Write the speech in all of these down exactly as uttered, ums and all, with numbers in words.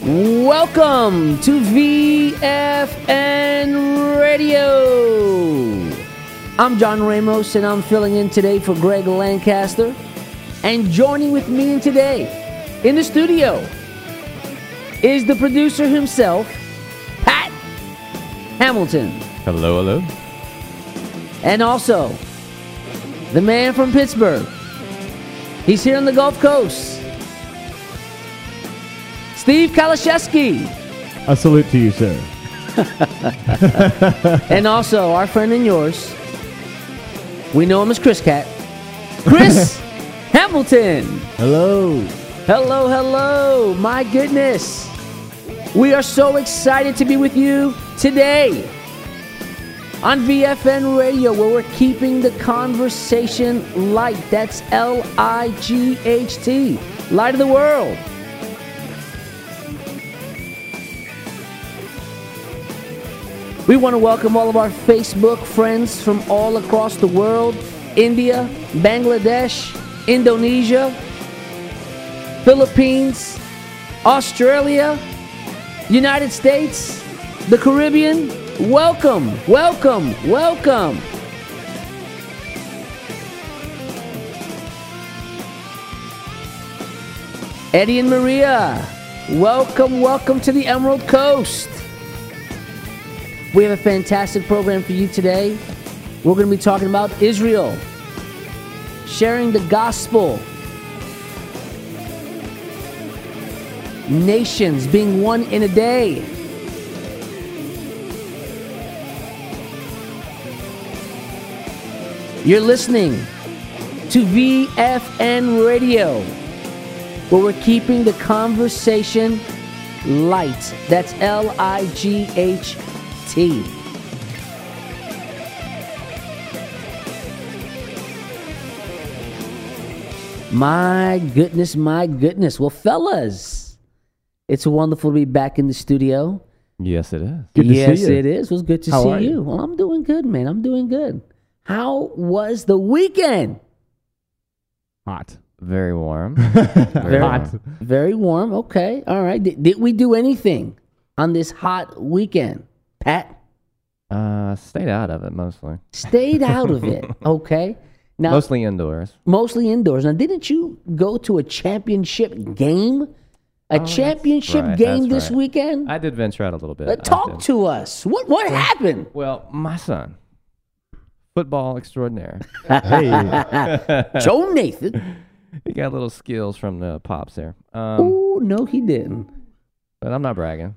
Welcome to V F N Radio. I'm John Ramos, and I'm filling in today for Greg Lancaster. And joining with me today in the studio is the producer himself, Pat Hamilton. Hello, hello. And also, the man from Pittsburgh. He's here on the Gulf Coast. Steve Kalashevsky. A salute to you, sir. And also, our friend and yours, we know him as Chris Cat, Chris Hamilton. Hello. Hello, hello. My goodness. We are so excited to be with you today on V F N Radio, where we're keeping the conversation light. That's L I G H T. Light of the world. We want to welcome all of our Facebook friends from all across the world. India, Bangladesh, Indonesia, Philippines, Australia, United States, the Caribbean. Welcome, welcome, welcome. Eddie and Maria, welcome, welcome to the Emerald Coast. We have a fantastic program for you today. We're going to be talking about Israel, sharing the gospel, nations being one in a day. You're listening to V F N Radio, where we're keeping the conversation light. That's L I G H T. My goodness, my goodness. Well, fellas, it's wonderful to be back in the studio. Yes, it is. Good to yes, see you. it is. It was good to How see are you. you? Well, I'm doing good, man. I'm doing good. How was the weekend? Hot. Very warm. Very Hot. Very warm. Okay. All right. Did, did we do anything on this hot weekend, Pat? Uh, stayed out of it mostly. Stayed out of it. Okay. Now, Mostly indoors. mostly indoors. Now, didn't you go to a championship game? A Oh, that's championship right, game that's this right. weekend? I did venture out a little bit. Uh, I talk did. to us. What what happened? Well, my son, football extraordinaire. Hey. Joe Nathan. He got little skills from the pops there. Um, Oh, no, he didn't. but I'm not bragging.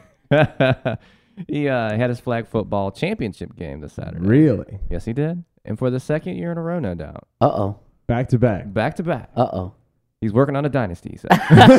He uh, had his flag football championship game this Saturday. Really? Yes, he did. And for the second year in a row, no doubt. Uh-oh. Back to back. Back to back. Uh-oh. He's working on a dynasty, he said.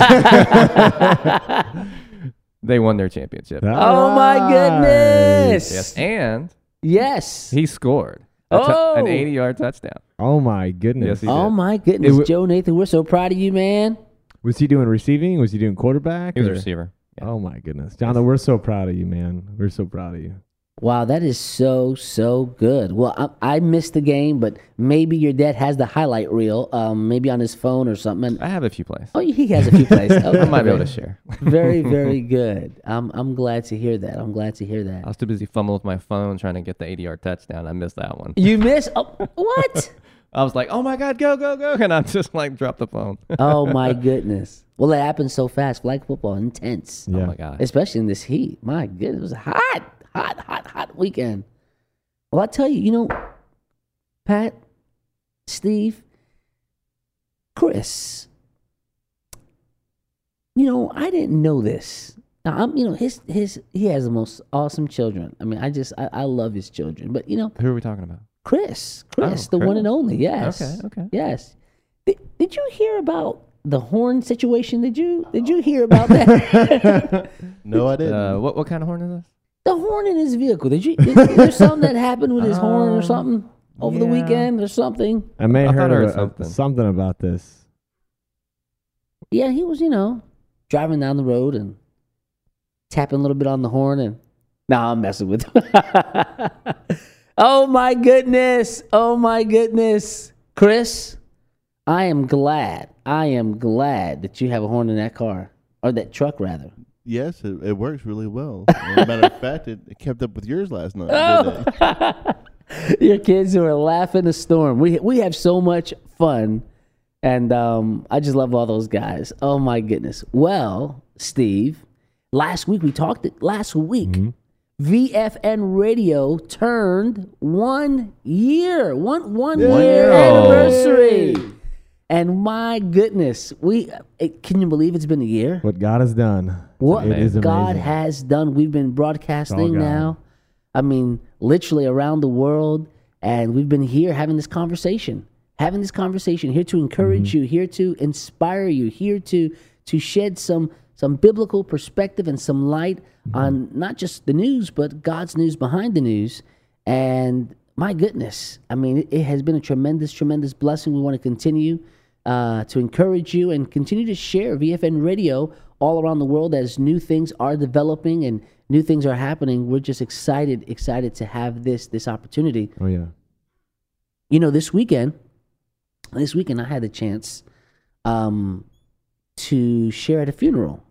They won their championship. Oh, my goodness. Yes, and Yes. he scored a tou- Oh. an eighty-yard touchdown. Oh my goodness. Yes, he Oh, did. my goodness. It wa- Joe Nathan, we're so proud of you, man. Was he doing receiving? Was he doing quarterback? He was a or- receiver. Yeah. Oh my goodness. Jonathan, we're so proud of you, man. We're so proud of you. Wow, that is so, so good. Well, I, I missed the game, but maybe your dad has the highlight reel, um, maybe on his phone or something. And, I have a few plays. oh, he has a few plays. Okay. I might be able to share. Very, very good. I'm I'm glad to hear that. I'm glad to hear I that. was too busy fumbling with my phone trying to get the eighty-yard touchdown. I missed that one. You miss? Oh, what? I was like, oh my God, go, go, go. And I just like dropped the phone. Oh, my goodness. Well, it happens so fast. Flag football, intense. Oh Yeah. my God. Especially in this heat. My goodness, it was a hot, hot, hot, hot weekend. Well, I tell you, you know, Pat, Steve, Chris, you know, I didn't know this. Now, I'm, you know, his his he has the most awesome children. I mean, I just I, I love his children. But you know, Who are we talking about? Chris, Chris, Oh, the one Chris. and only. Yes. Okay, okay. Yes. Did, did you hear about the horn situation? Did you did you hear about that? No, I didn't. Uh, what what kind of horn is this? The horn in his vehicle. Did you? Is, is there something that happened with his horn or Um, something over the yeah. weekend or something? I may I have thought heard, I heard of- something. something about this. Yeah, he was, you know, driving down the road and tapping a little bit on the horn and. Nah, I'm messing with him. Oh my goodness! Oh my goodness, Chris! I am glad. I am glad that you have a horn in that car or that truck, rather. Yes, it, it works really well. As a matter of fact, it, it kept up with yours last night. didn't it? Your kids who are laughing a storm. We we have so much fun, and um, I just love all those guys. Oh my goodness. Well, Steve, last week we talked. Last week, Mhm. V F N Radio turned one year, one one One year year. anniversary. And my goodness, we it, can you believe it's been a year? What God has done. What It is God amazing. has done. We've been broadcasting It's all God. now. I mean, literally around the world, and we've been here having this conversation, having this conversation, here to encourage you, here to inspire you, here to to shed some some biblical perspective and some light on not just the news, but God's news behind the news. And my goodness, I mean, it, it has been a tremendous, tremendous blessing. We want to continue uh, to encourage you and continue to share V F N Radio all around the world as new things are developing and new things are happening. We're just excited, excited to have this this opportunity. Oh, yeah. You know, this weekend, this weekend I had the chance um, to share at a funeral.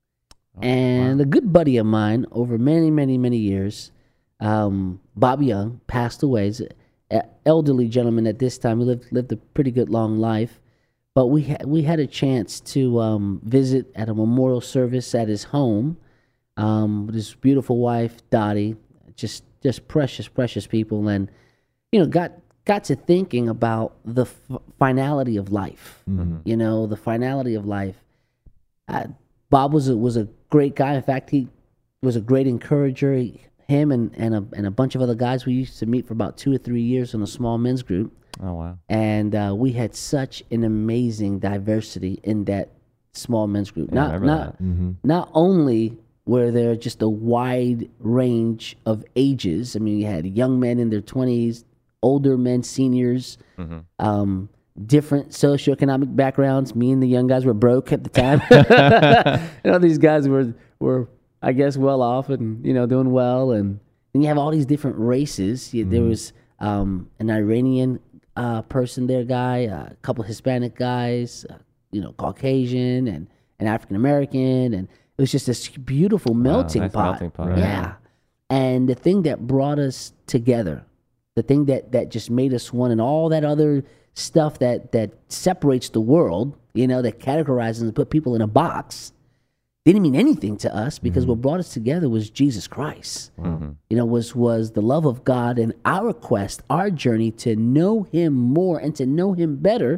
And a good buddy of mine over many, many, many years, um, Bob Young, passed away. He's an elderly gentleman at this time. He lived lived a pretty good long life. But we had we had a chance to um, visit at a memorial service at his home um, with his beautiful wife Dottie. Just just precious, precious people, and you know got got to thinking about the f- finality of life. You know, the finality of life. Uh, Bob was a, was a great guy. In fact, he was a great encourager. He, him and and a and a bunch of other guys. We used to meet for about two or three years in a small men's group. Oh, wow. And uh, we had such an amazing diversity in that small men's group. Yeah, I not remember not Mhm. not only were there just a wide range of ages. I mean, you had young men in their twenties, older men, seniors, um, different socioeconomic backgrounds. Me and the young guys were broke at the time. You know, these guys were were I guess well off and you know doing well, and then you have all these different races. You, There was um, an Iranian uh, person there, guy, a couple Hispanic guys, uh, you know, Caucasian and an African American, and it was just this beautiful melting nice pot. melting pot, Yeah. yeah. And the thing that brought us together, the thing that that just made us one, and all that other stuff that that separates the world, you know, that categorizes and put people in a box, didn't mean anything to us because what brought us together was Jesus Christ. You know, was was the love of God and our quest, our journey to know Him more and to know Him better,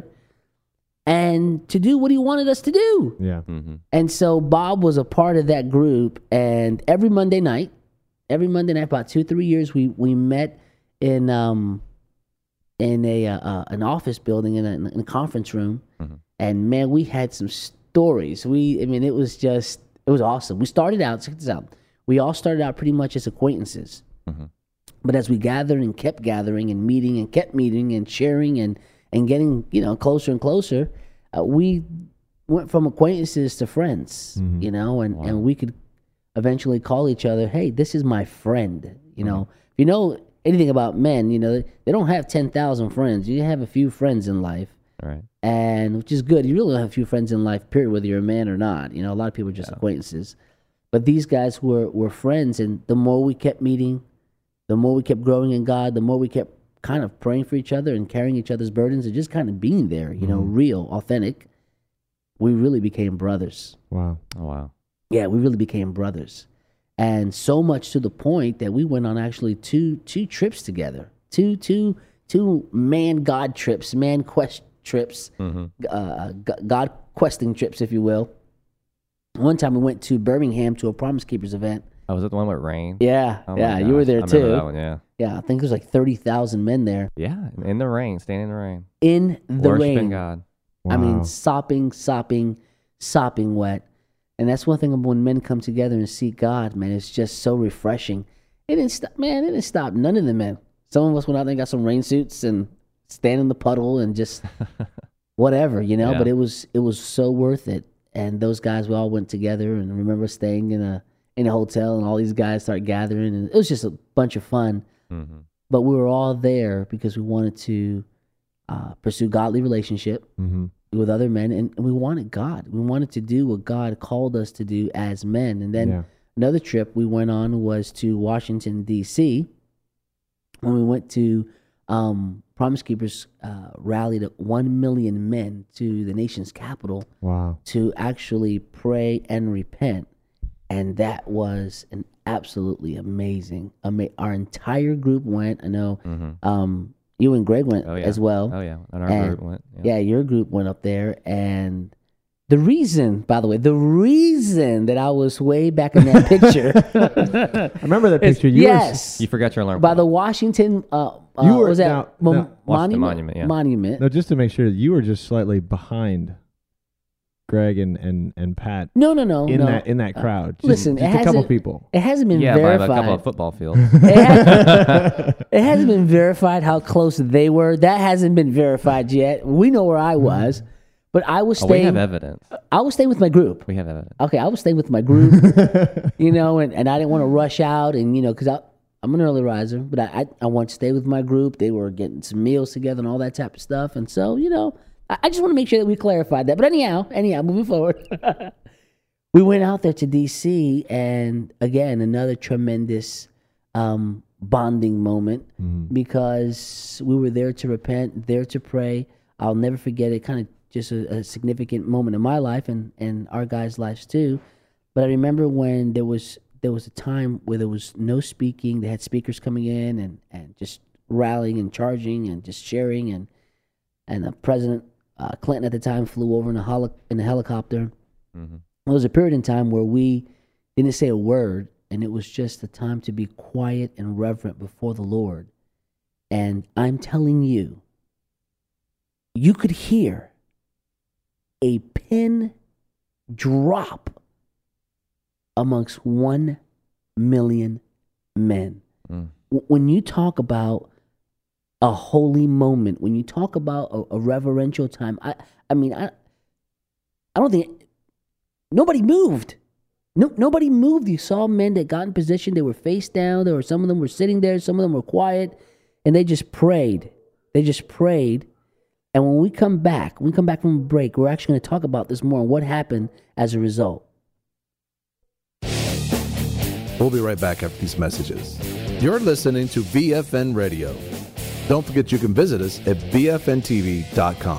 and to do what He wanted us to do. Yeah. And so Bob was a part of that group, and every Monday night, every Monday night, about two three years, we we met in um in a uh, uh, an office building in a, in a conference room, and man, we had some stories. We, I mean, it was just it was awesome. We started out, check this out. We all started out pretty much as acquaintances, but as we gathered and kept gathering and meeting and kept meeting and sharing and and getting you know closer and closer, uh, we went from acquaintances to friends. You know, and and we could eventually call each other, hey, this is my friend. You know, if you know anything about men, you know, they don't have ten thousand friends. You have a few friends in life, All right. and which is good. You really don't have a few friends in life, period, whether you're a man or not. You know, a lot of people are just acquaintances. But these guys were, were friends, and the more we kept meeting, the more we kept growing in God, the more we kept kind of praying for each other and carrying each other's burdens and just kind of being there, you know, real, authentic, we really became brothers. Wow. Oh, wow. Yeah, we really became brothers. And so much to the point that we went on actually two two trips together. Two two two man God trips, man quest trips, uh, g- God questing trips, if you will. One time we went to Birmingham to a Promise Keepers event. Oh, was it the one with rain? Yeah, Oh my yeah, you were gosh, there I remember too. that one, yeah. Yeah, I think there's like thirty thousand men there Yeah, in the rain, standing in the rain. in the Worshiping rain. God. I mean, Wow. sopping, sopping, sopping wet. And that's one thing about when men come together and seek God, man. It's just so refreshing. It didn't stop, man. It didn't stop none of the men. Some of us went out there and got some rain suits and stand in the puddle and just whatever, you know. Yeah. But it was it was so worth it. And those guys, we all went together, and I remember staying in a in a hotel, and all these guys started gathering, and it was just a bunch of fun. Mm-hmm. But we were all there because we wanted to uh, pursue godly relationship Mm-hmm. with other men, and we wanted God. We wanted to do what God called us to do as men. And then Yeah. another trip we went on was to Washington, D C, when we went to um, Promise Keepers uh, rallied one million men to the nation's capital Wow. to actually pray and repent. And that was an absolutely amazing. Ama- our entire group went. I know Mm-hmm. um, you and Greg went Oh, yeah. as well. Oh, yeah. And our And- group went. Yeah. Yeah, your group went up there. And the reason, by the way, the reason that I was way back in that picture. I remember that picture. You yes. You forgot your alarm by clock. the Washington, uh, uh, You were- was that now- Mon- now- Washington monument? Monument, yeah. Monument. Were, no, just to make sure, you were just slightly behind Greg and, and, and Pat No, no, no, in no. that in that crowd. Just, listen, just it a couple hasn't- people. It hasn't been yeah, by verified. a couple of football fields. It, has, it hasn't been verified how close they were. That hasn't been verified yet. We know where I was, but I was Oh, we have staying. evidence. I was staying with my group. We have evidence. Okay, I was staying with my group, you know, and, and I didn't want to rush out, and you know, because I'm an early riser, but I, I I want to stay with my group. They were getting some meals together and all that type of stuff, and so you know, I, I just want to make sure that we clarified that. But anyhow, anyhow, moving forward. We went out there to D C, and again, another tremendous um, bonding moment because we were there to repent, there to pray. I'll never forget it, kind of just a, a significant moment in my life and, and our guys' lives too. But I remember when there was there was a time where there was no speaking. They had speakers coming in and, and just rallying and charging and just sharing. And and the President uh, Clinton at the time flew over in a, holo- in a helicopter. Mm-hmm. There was a period in time where we didn't say a word, and it was just a time to be quiet and reverent before the Lord. And I'm telling you, you could hear a pin drop amongst one million men. Mm. W- When you talk about a holy moment, when you talk about a, a reverential time, I, I mean, I, I don't think nobody moved. No, nobody moved. You saw men that got in position. They were face down. There were some of them were sitting there. Some of them were quiet, and they just prayed. They just prayed. And when we come back, when we come back from a break, we're actually going to talk about this more and what happened as a result. We'll be right back after these messages. You're listening to V F N Radio. Don't forget you can visit us at V F N T V dot com.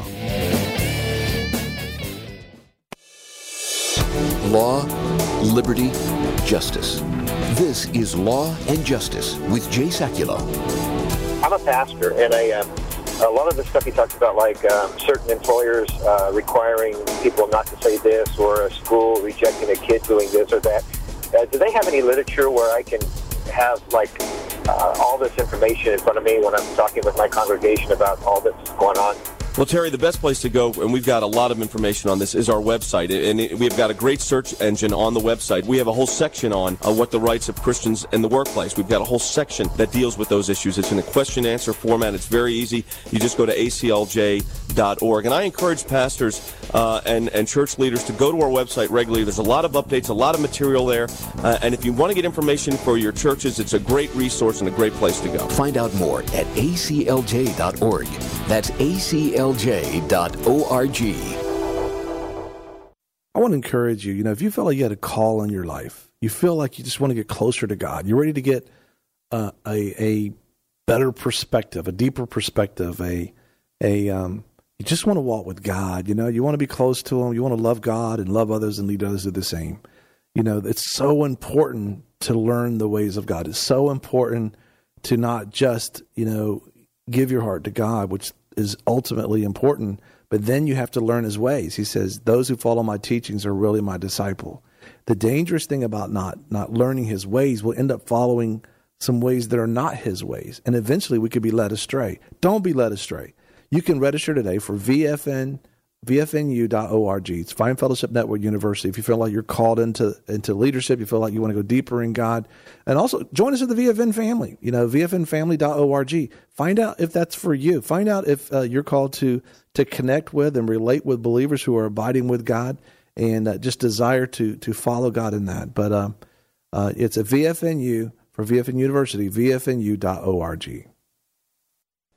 Law, liberty, justice. This is Law and Justice with Jay Sekulow. I'm a pastor, and I, um, a lot of the stuff he talks about, like um, certain employers uh, requiring people not to say this, or a school rejecting a kid doing this or that. Uh, do they have any literature where I can have like uh, all this information in front of me when I'm talking with my congregation about all that's going on? Well, Terry, the best place to go, and we've got a lot of information on this, is our website. And it, we've got a great search engine on the website. We have a whole section on uh, what the rights of Christians in the workplace. We've got a whole section that deals with those issues. It's in a question-answer format. It's very easy. You just go to A C L J dot org. And I encourage pastors uh, and, and church leaders to go to our website regularly. There's a lot of updates, a lot of material there. Uh, and if you want to get information for your churches, it's a great resource and a great place to go. Find out more at A C L J dot org. That's A C L J dot org. I want to encourage you, you know, if you feel like you had a call in your life, you feel like you just want to get closer to God, you're ready to get uh, a a better perspective, a deeper perspective, a a um, you just want to walk with God, you know, you want to be close to Him, you want to love God and love others and lead others to do the same. You know, it's so important to learn the ways of God. It's so important to not just, you know, give your heart to God, which is ultimately important, but then you have to learn His ways. He says, those who follow my teachings are really my disciple. The dangerous thing about not not learning His ways, will end up following some ways that are not His ways, and eventually we could be led astray. Don't be led astray. You can register today for V F N, V F N U dot org. It's Fine Fellowship Network University. If you feel like you're called into into leadership, you feel like you want to go deeper in God, and also join us at the V F N family. You know, V F N family dot org. Find out if that's for you. Find out if uh, you're called to to connect with and relate with believers who are abiding with God and uh, just desire to to follow God in that. But um, uh, it's a V F N U for V F N University, V F N U dot org.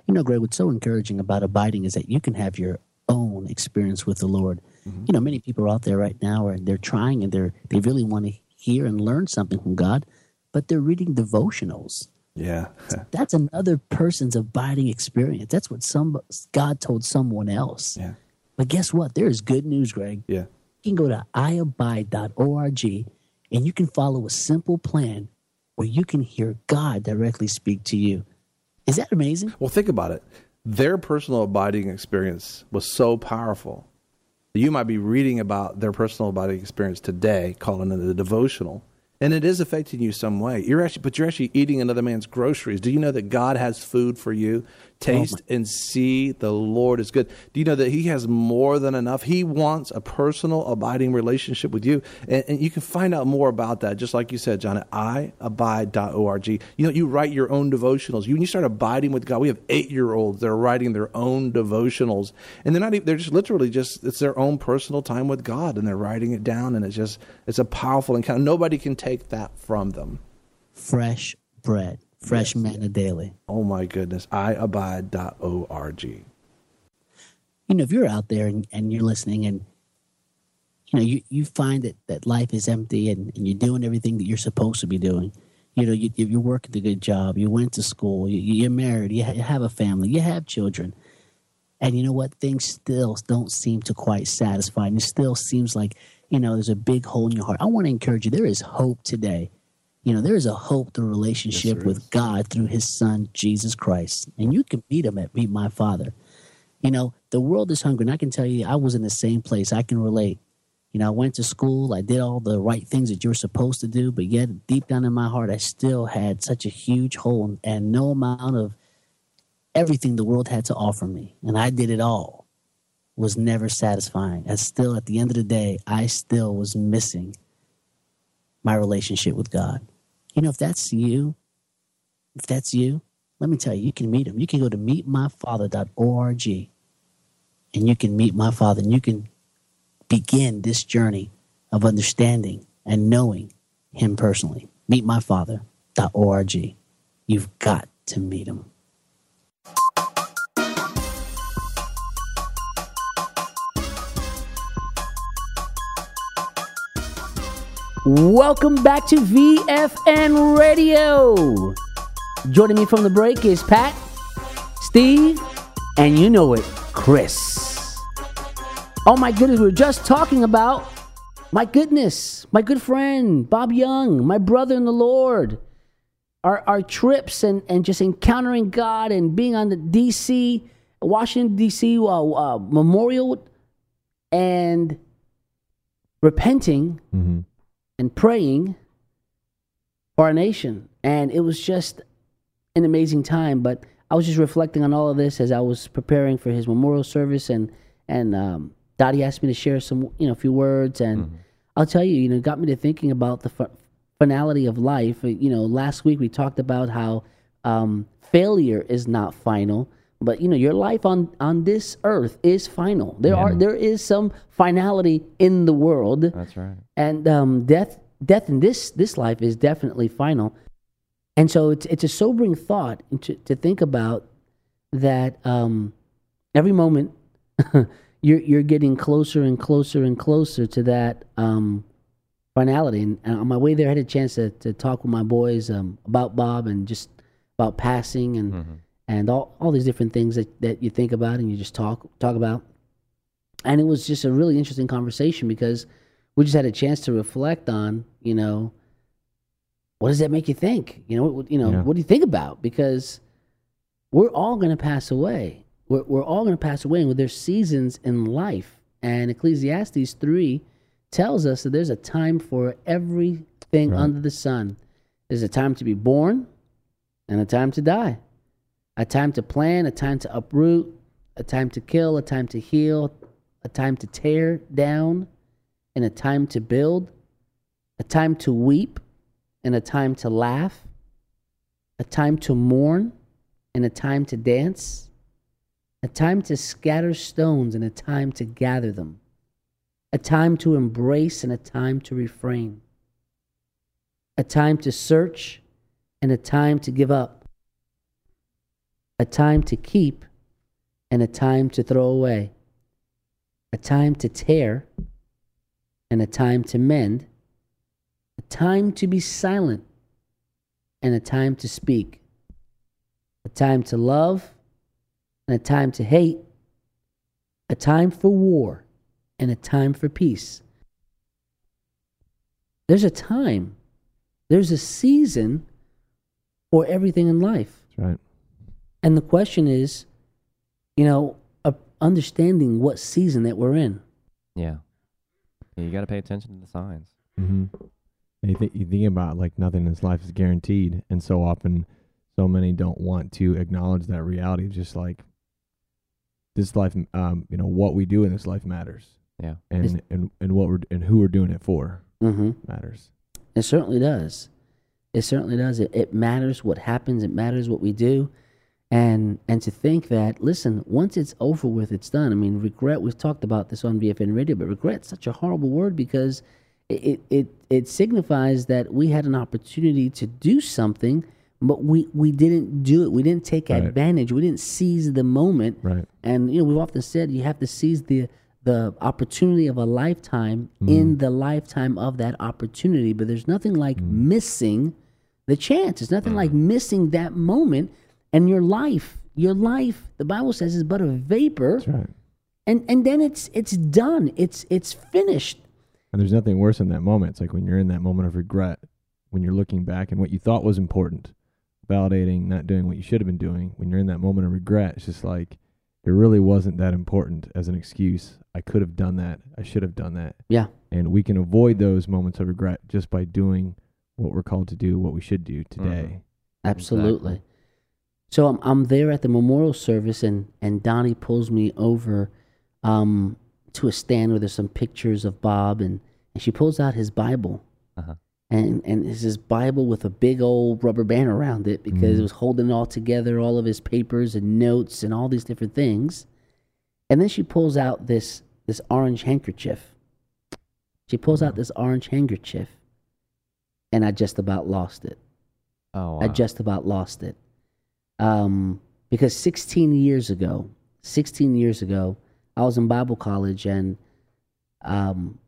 You know, Greg, what's so encouraging about abiding is that you can have your own experience with the Lord. Mm-hmm. You know, many people are out there right now and they're trying and they're they really want to hear and learn something from God, but they're reading devotionals. Yeah. That's another person's abiding experience. That's what some God told someone else. Yeah. But guess what? There is good news, Greg. Yeah. You can go to i abide dot org and you can follow a simple plan where you can hear God directly speak to you. Is that amazing? Well, think about it. Their personal abiding experience was so powerful. You might be reading about their personal abiding experience today, calling it a devotional, and it is affecting you some way. You're actually, but you're actually eating another man's groceries. Do you know that God has food for you? Taste oh and see the Lord is good. Do you know that He has more than enough? He wants a personal, abiding relationship with you. And, and you can find out more about that, just like you said, John, at i abide dot org. You know, you write your own devotionals. You, when you start abiding with God, we have eight-year-olds that are writing their own devotionals. And they're not even, they're just literally just, it's their own personal time with God. And they're writing it down. And it's just, it's a powerful encounter. Nobody can take that from them. Fresh bread. Fresh yes. manna daily. Oh, my goodness. i abide dot org. You know, if you're out there and, and you're listening and, you know, you, you find that, that life is empty and, and you're doing everything that you're supposed to be doing. You know, you, you're working a good job. You went to school. You, you're married. You have a family. You have children. And you know what? Things still don't seem to quite satisfy. And it still seems like, you know, there's a big hole in your heart. I want to encourage you. There is hope today. You know, there is a hope through relationship yes, with is. God through His Son, Jesus Christ. And you can meet Him at Meet My Father. You know, the world is hungry. And I can tell you, I was in the same place. I can relate. You know, I went to school. I did all the right things that you're supposed to do. But yet, deep down in my heart, I still had such a huge hole and no amount of everything the world had to offer me. And I did it all. Was never satisfying. And still, at the end of the day, I still was missing my relationship with God. You know, if that's you, if that's you, let me tell you, you can meet Him. You can go to meet my father dot org and you can meet my Father and you can begin this journey of understanding and knowing Him personally. meet my father dot org. You've got to meet Him. Welcome back to V F N Radio. Joining me from the break is Pat, Steve, and you know it, Chris. Oh my goodness, we were just talking about, my goodness, my good friend, Bob Young, my brother in the Lord. Our our trips and, and just encountering God and being on the D C, Washington, D C uh, uh, Memorial and repenting. Mm-hmm. And praying for our nation. And it was just an amazing time. But I was just reflecting on all of this as I was preparing for his memorial service. And, and um, Dottie asked me to share some, you know, a few words. And mm-hmm. I'll tell you, you know, it got me to thinking about the f- finality of life. You know, last week we talked about how um, failure is not final. But, you know, your life on, on this earth is final. There yeah. are there is some finality in the world. That's right. And um, death death in this this life is definitely final. And so it's it's a sobering thought to, to think about that um, every moment you're you're getting closer and closer and closer to that um, finality. And, and on my way there, I had a chance to, to talk with my boys um, about Bob and just about passing and mm-hmm. and all, all these different things that, that you think about and you just talk talk about. And it was just a really interesting conversation because we just had a chance to reflect on, you know, what does that make you think? You know, what, you know, yeah. what do you think about? Because we're all going to pass away. We're, we're all going to pass away, and there's seasons in life. And Ecclesiastes three tells us that there's a time for everything right. under the sun. There's a time to be born and a time to die. A time to plant, a time to uproot, a time to kill, a time to heal, a time to tear down, and a time to build, a time to weep, and a time to laugh, a time to mourn, and a time to dance, a time to scatter stones, and a time to gather them, a time to embrace, and a time to refrain, a time to search, and a time to give up, a time to keep, and a time to throw away, a time to tear, and a time to mend, a time to be silent, and a time to speak, a time to love, and a time to hate, a time for war, and a time for peace. There's a time, there's a season for everything in life. That's right. And the question is, you know, uh, understanding what season that we're in. Yeah. Yeah, you got to pay attention to the signs. Mm-hmm. And you think you think about like nothing in this life is guaranteed, and so often, so many don't want to acknowledge that reality. Just like this life, um, you know, what we do in this life matters. Yeah. And and and what we're and who we're doing it for Mm-hmm. matters. It certainly does. It certainly does. It, it matters what happens. It matters what we do. And and to think that, listen, once it's over with, it's done. I mean, regret, we've talked about this on V F N Radio, but regret's such a horrible word because it, it, it signifies that we had an opportunity to do something, but we, we didn't do it. We didn't take Right. advantage. We didn't seize the moment. Right. And, you know, we've often said you have to seize the the opportunity of a lifetime Mm. in the lifetime of that opportunity. But there's nothing like Mm. missing the chance. There's nothing Mm. like missing that moment. And your life, your life, the Bible says, is but a vapor. That's right. And and then it's it's done. It's it's finished. And there's nothing worse in that moment. It's like when you're in that moment of regret, when you're looking back and what you thought was important, validating, not doing what you should have been doing. When you're in that moment of regret, it's just like, it really wasn't that important as an excuse. I could have done that. I should have done that. Yeah. And we can avoid those moments of regret just by doing what we're called to do, what we should do today. Absolutely. Exactly. So I'm I'm there at the memorial service, and, and Donnie pulls me over um, to a stand where there's some pictures of Bob, and, and she pulls out his Bible. Uh-huh. And and it's his Bible with a big old rubber band around it because Mhm. it was holding it all together, all of his papers and notes and all these different things. And then she pulls out this this orange handkerchief. She pulls out this orange handkerchief, and I just about lost it. Oh, wow. I just about lost it. Um, because sixteen years ago, sixteen years ago, I was in Bible college, and um,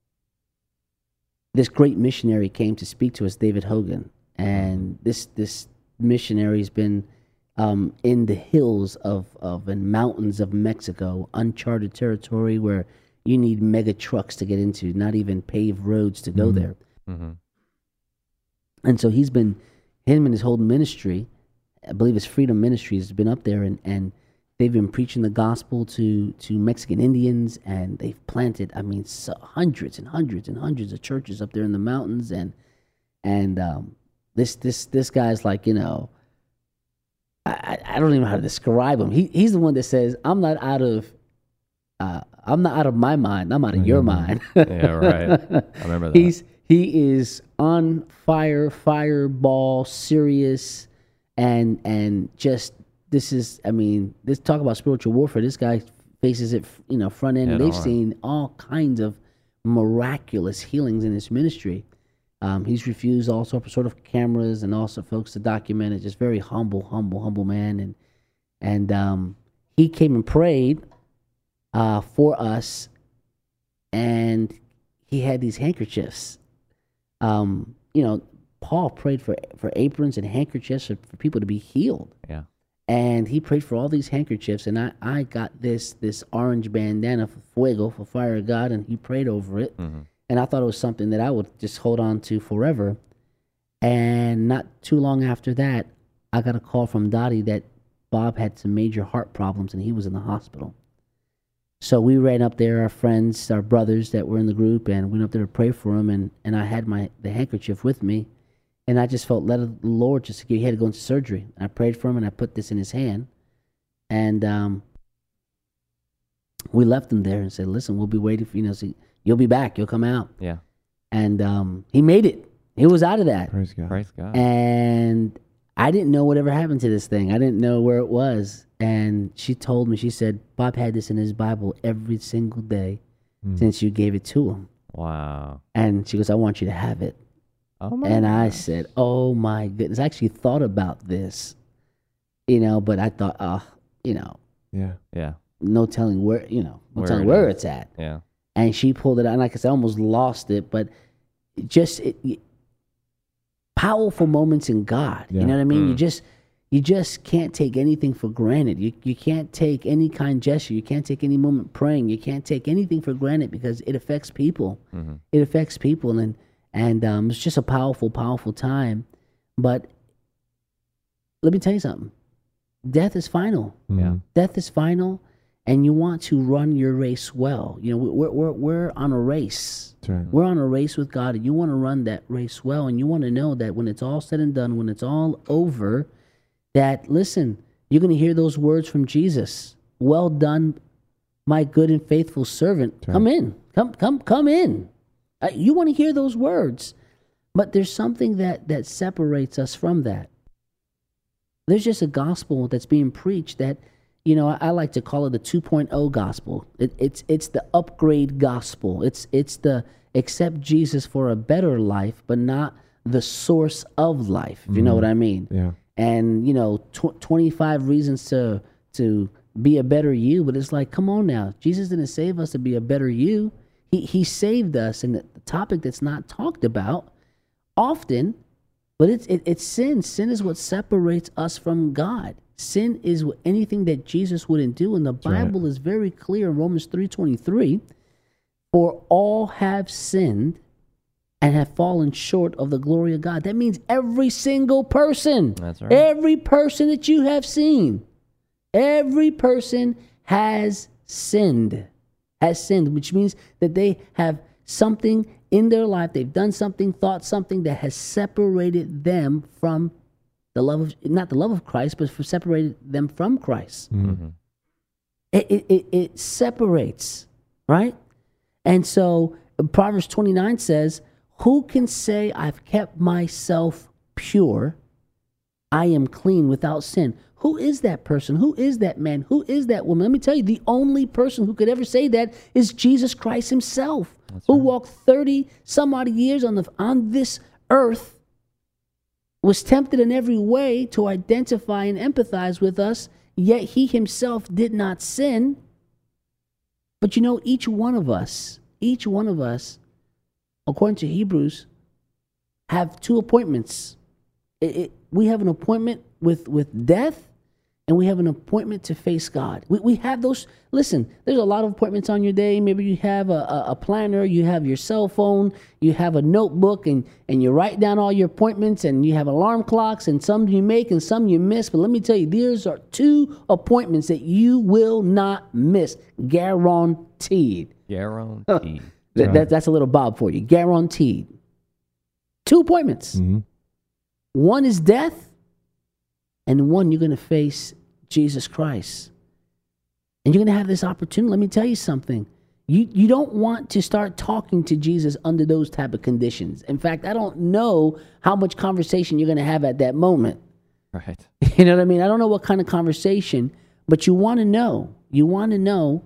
this great missionary came to speak to us, David Hogan. And this this missionary's been um, in the hills of, of and mountains of Mexico, uncharted territory where you need mega trucks to get into, not even paved roads to go Mhm. there. Mm-hmm. And so he's been, him and his whole ministry, I believe it's Freedom Ministries, has been up there, and, and they've been preaching the gospel to, to Mexican Indians, and they've planted, I mean, so hundreds and hundreds and hundreds of churches up there in the mountains. And and um, this this this guy's like, you know, I, I I don't even know how to describe him. He he's the one that says, I'm not out of, uh, I'm not out of my mind. I'm out of your mind. Yeah, right. I remember that. He's he is on fire, fireball, serious, and and just this is, I mean, this talk about spiritual warfare. This guy faces it, you know, front end. Head And they've on. seen all kinds of miraculous healings in his ministry. Um, he's refused all sorts sort of cameras and also folks to document it. Just very humble, humble, humble man. And and um, he came and prayed uh, for us, and he had these handkerchiefs. Um, you know, Paul prayed for for aprons and handkerchiefs for, for people to be healed. Yeah. And he prayed for all these handkerchiefs, and I, I got this this orange bandana for fuego, for fire of God, and he prayed over it. Mm-hmm. And I thought it was something that I would just hold on to forever. And not too long after that, I got a call from Dottie that Bob had some major heart problems and he was in the hospital. So we ran up there, our friends, our brothers that were in the group, and went up there to pray for him. And, and I had my the handkerchief with me. And I just felt led of the Lord just to get, he had to go into surgery. I prayed for him, and I put this in his hand. And um, we left him there and said, listen, we'll be waiting for you. Know, so you'll be back. You'll come out. Yeah. And um, he made it. He was out of that. Praise God. Praise God. And I didn't know whatever happened to this thing. I didn't know where it was. And she told me, she said, Bob had this in his Bible every single day Mm. since you gave it to him. Wow. And she goes, I want you to have it. Oh my And I gosh. said, oh my goodness. I actually thought about this you know, but I thought, uh, you know, Yeah. Yeah. no telling where, you know, no Where telling it where is. it's at. Yeah. And she pulled it out, and like I said, I almost lost it, but just it, it- powerful moments in God. Yeah. You know what I mean? Mm. You just you just can't take anything for granted. You you can't take any kind gesture. You can't take any moment praying. You can't take anything for granted because it affects people. Mm-hmm. It affects people, and and um, it's just a powerful, powerful time. But let me tell you something. Death is final. Yeah. Death is final, and you want to run your race well. You know, we're we're we're on a race. That's right. We're on a race with God, and you want to run that race well, and you want to know that when it's all said and done, when it's all over, that listen, you're going to hear those words from Jesus. Well done, my good and faithful servant. That's right. Come in, come come come in. Uh, you want to hear those words, but there's something that that separates us from that. There's just a gospel that's being preached that, you know, I, I like to call it the two point oh gospel. It, it's it's the upgrade gospel. It's it's the accept Jesus for a better life, but not the source of life. If you know what I mean. Yeah. And you know, tw- twenty-five reasons to to be a better you. But it's like, come on now, Jesus didn't save us to be a better you. He he saved us, and the, the topic that's not talked about often. But it's it, it's sin. Sin is what separates us from God. Sin is what, anything that Jesus wouldn't do, and the right. Bible is very clear in Romans three twenty-three. For all have sinned and have fallen short of the glory of God. That means every single person. That's right. Every person that you have seen, every person has sinned, has sinned, which means that they have something in their life, they've done something, thought something that has separated them from the love of, not the love of Christ, but for separated them from Christ. Mm-hmm. It, it, it, it separates, right? And so Proverbs twenty-nine says, who can say I've kept myself pure? I am clean without sin. Who is that person? Who is that man? Who is that woman? Let me tell you, the only person who could ever say that is Jesus Christ himself, That's who right. walked thirty some odd years on the on this earth, was tempted in every way to identify and empathize with us, yet he himself did not sin. But you know, each one of us, each one of us, according to Hebrews, have two appointments. It, it, we have an appointment with, with death, and we have an appointment to face God. We, we have those. Listen, there's a lot of appointments on your day. Maybe you have a, a, a planner, you have your cell phone, you have a notebook, and, and you write down all your appointments, and you have alarm clocks, and some you make and some you miss. But let me tell you, these are two appointments that you will not miss. Guaranteed. Guaranteed. That, that, that's a little Bob for you. Guaranteed. Two appointments. Mm-hmm. One is death, and one you're going to face Jesus Christ. And you're going to have this opportunity. Let me tell you something. You you don't want to start talking to Jesus under those type of conditions. In fact, I don't know how much conversation you're going to have at that moment. Right. You know what I mean? I don't know what kind of conversation, but you want to know. You want to know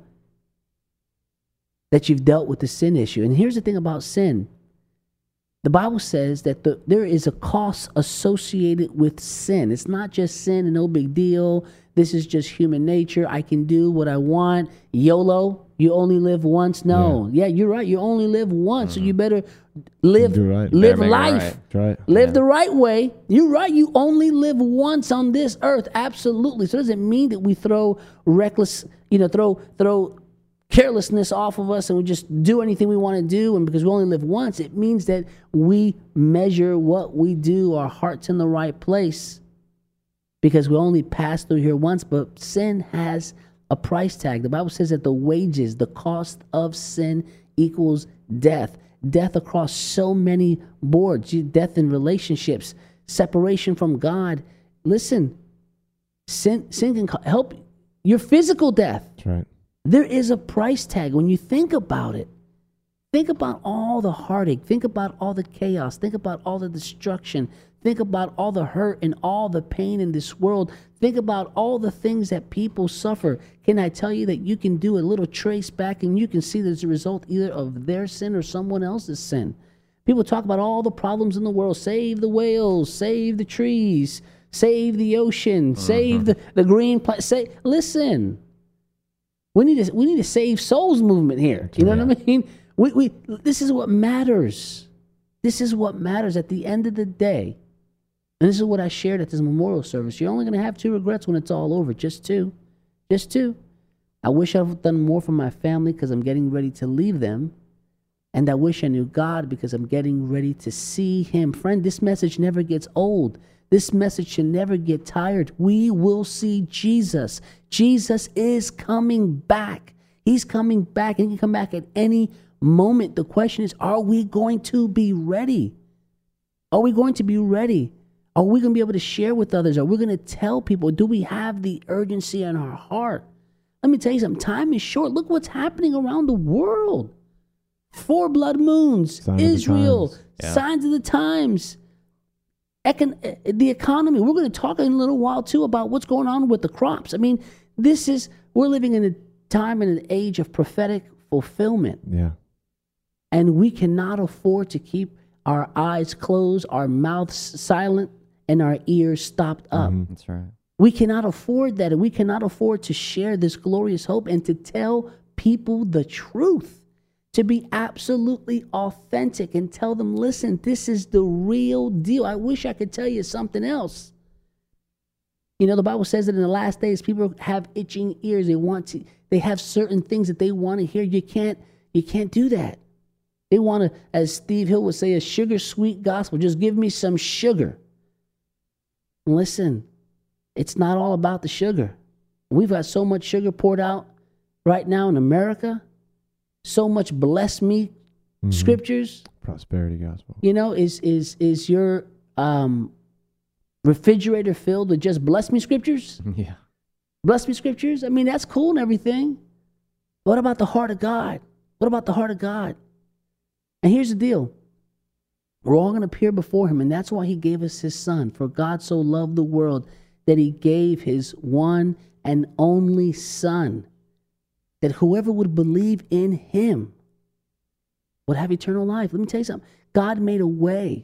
that you've dealt with the sin issue. And here's the thing about sin. The Bible says that the, there is a cost associated with sin. It's not just sin and no big deal. This is just human nature. I can do what I want. YOLO, you only live once. No. Yeah, yeah you're right. You only live once. Mm-hmm. So you better live, You're right. live Better make it life. right. That's right. Live Yeah. the right way. You're right. You only live once on this earth. Absolutely. So it doesn't mean that we throw reckless, you know, throw, throw, carelessness off of us and we just do anything we want to do, and because we only live once, it means that we measure what we do, our heart's in the right place, because we only pass through here once. But sin has a price tag. The Bible says that the wages, the cost of sin equals death. Death across so many boards. Death in relationships, separation from God. Listen, sin, sin can help your physical death. That's right. There is a price tag when you think about it. Think about all the heartache. Think about all the chaos. Think about all the destruction. Think about all the hurt and all the pain in this world. Think about all the things that people suffer. Can I tell you that you can do a little trace back and you can see that it's a result either of their sin or someone else's sin? People talk about all the problems in the world. Save the whales, save the trees, save the ocean, mm-hmm. save the, the green planet. Say, listen, we need to we need to save souls movement here. You know yeah. what I mean? We we this is what matters. This is what matters at the end of the day. And this is what I shared at this memorial service. You're only going to have two regrets when it's all over. Just two. Just two. I wish I'd done more for my family because I'm getting ready to leave them. And I wish I knew God because I'm getting ready to see him. Friend, this message never gets old. This message should never get tired. We will see Jesus. Jesus is coming back. He's coming back, and he can come back at any moment. The question is, are we going to be ready? Are we going to be ready? Are we going to be able to share with others? Are we going to tell people? Do we have the urgency in our heart? Let me tell you something. Time is short. Look what's happening around the world. Four blood moons, Sign Israel, yeah. signs of the times, Econ- the economy. We're going to talk in a little while, too, about what's going on with the crops. I mean, this is, we're living in a time and an age of prophetic fulfillment. Yeah. And we cannot afford to keep our eyes closed, our mouths silent, and our ears stopped up. Mm-hmm. That's right. We cannot afford that, and we cannot afford to share this glorious hope and to tell people the truth, to be absolutely authentic and tell them, listen, this is the real deal. I wish I could tell you something else. You know, the Bible says that in the last days, people have itching ears. They want to, they have certain things that they want to hear. You can't, you can't do that. They want to, as Steve Hill would say, a sugar sweet gospel. Just give me some sugar. Listen, it's not all about the sugar. We've got so much sugar poured out right now in America. So much bless me mm-hmm. scriptures. Prosperity gospel. You know, is is is your um, refrigerator filled with just bless me scriptures? Yeah. Bless me scriptures? I mean, that's cool and everything. What about the heart of God? What about the heart of God? And here's the deal. We're all going to appear before him, and that's why he gave us his son. For God so loved the world that he gave his one and only son, that whoever would believe in him would have eternal life. Let me tell you something. God made a way.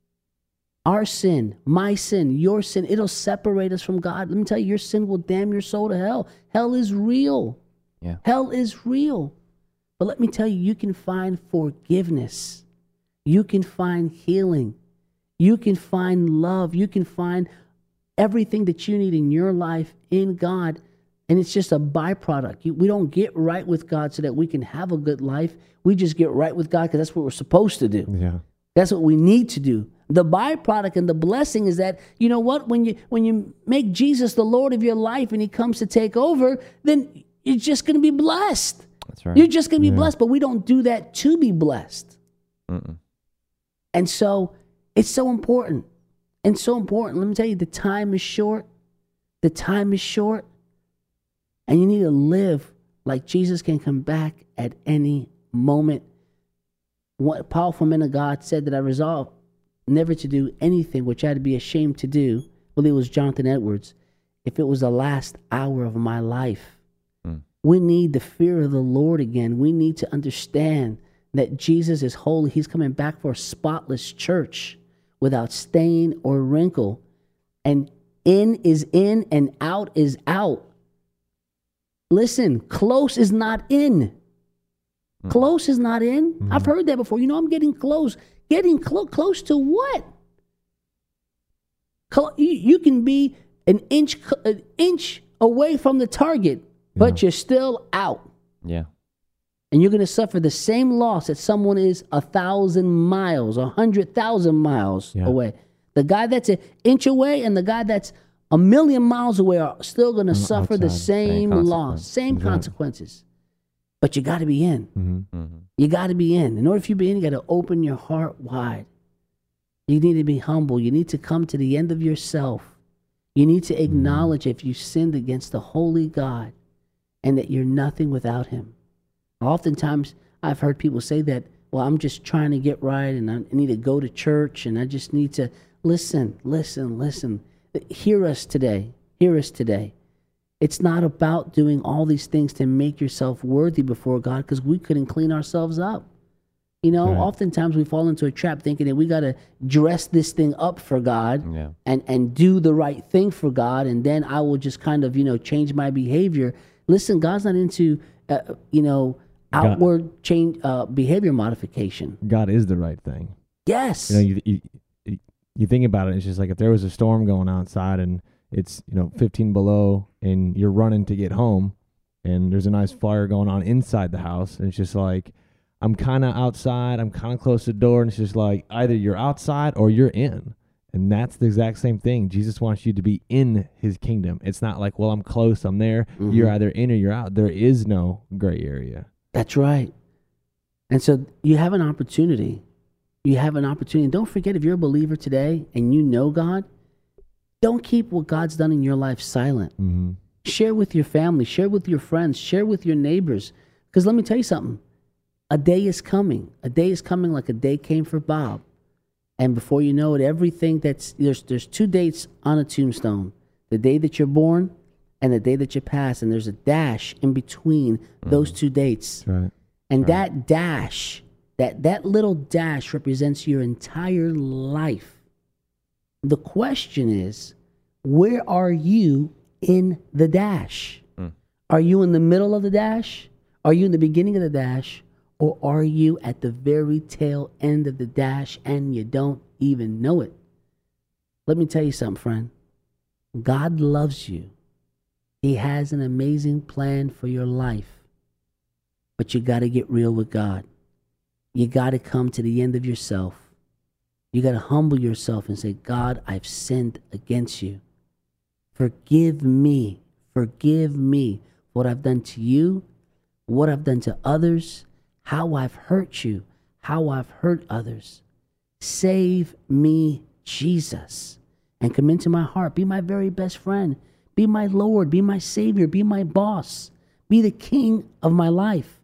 Our sin, my sin, your sin, it'll separate us from God. Let me tell you, your sin will damn your soul to hell. Hell is real. Yeah. Hell is real. But let me tell you, you can find forgiveness. You can find healing. You can find love. You can find everything that you need in your life in God. And it's just a byproduct. You, we don't get right with God so that we can have a good life. We just get right with God because that's what we're supposed to do. Yeah. That's what we need to do. The byproduct and the blessing is that, you know what, when you when you make Jesus the Lord of your life and he comes to take over, then you're just going to be blessed. That's right. You're just going to be Yeah. blessed, but we don't do that to be blessed. Mm-mm. And so it's so important. And so important. Let me tell you, the time is short. The time is short. And you need to live like Jesus can come back at any moment. What powerful man of God said that I resolved never to do anything which I had to be ashamed to do. Well, it was Jonathan Edwards. If it was the last hour of my life. Mm. We need the fear of the Lord again. We need to understand that Jesus is holy. He's coming back for a spotless church without stain or wrinkle. And in is in and out is out. Listen, close is not in. Mm. Close is not in. Mm. I've heard that before. You know, I'm getting close. Getting clo- close to what? Cl- you, you can be an inch, an inch away from the target, yeah. but you're still out. Yeah. And you're going to suffer the same loss that someone is a thousand miles, a hundred thousand miles yeah. away. The guy that's an inch away and the guy that's a million miles away are still going to suffer the same, same loss, same exactly. consequences. But you got to be in. Mm-hmm. Mm-hmm. You got to be in. In order for you to be in, you got to open your heart wide. You need to be humble. You need to come to the end of yourself. You need to acknowledge mm-hmm. if you sinned against the holy God and that you're nothing without him. Oftentimes, I've heard people say that, well, I'm just trying to get right and I need to go to church and I just need to listen, listen, listen. Hear us today. Hear us today. It's not about doing all these things to make yourself worthy before God because we couldn't clean ourselves up. You know, Right. oftentimes we fall into a trap thinking that we got to dress this thing up for God Yeah. and, and do the right thing for God, and then I will just kind of, you know, change my behavior. Listen, God's not into, uh, you know, God- outward change, uh, behavior modification. God is the right thing. Yes. You know, you, you you you think about it. It's just like if there was a storm going outside and it's, you know, fifteen below, and you're running to get home, and there's a nice fire going on inside the house, and it's just like, I'm kind of outside, I'm kind of close to the door, and it's just like either you're outside or you're in. And that's the exact same thing. Jesus wants you to be in his kingdom. It's not like, well, I'm close, I'm there. Mhm. You're either in or you're out. There is no gray area. That's right. And so you have an opportunity. You have an opportunity. And don't forget, if you're a believer today and you know God, don't keep what God's done in your life silent. Mm-hmm. Share with your family, share with your friends, share with your neighbors. Because let me tell you something. A day is coming. A day is coming like a day came for Bob. And before you know it, everything that's, there's, there's two dates on a tombstone. The day that you're born and the day that you pass. And there's a dash in between those two dates. That's right. And that dash, that, that little dash represents your entire life. The question is, where are you in the dash? Mm. Are you in the middle of the dash? Are you in the beginning of the dash? Or are you at the very tail end of the dash and you don't even know it? Let me tell you something, friend. God loves you. He has an amazing plan for your life. But you got to get real with God. You got to come to the end of yourself. You got to humble yourself and say, God, I've sinned against you. Forgive me. Forgive me for what I've done to you, what I've done to others, how I've hurt you, how I've hurt others. Save me, Jesus, and come into my heart. Be my very best friend. Be my Lord. Be my Savior. Be my boss. Be the king of my life.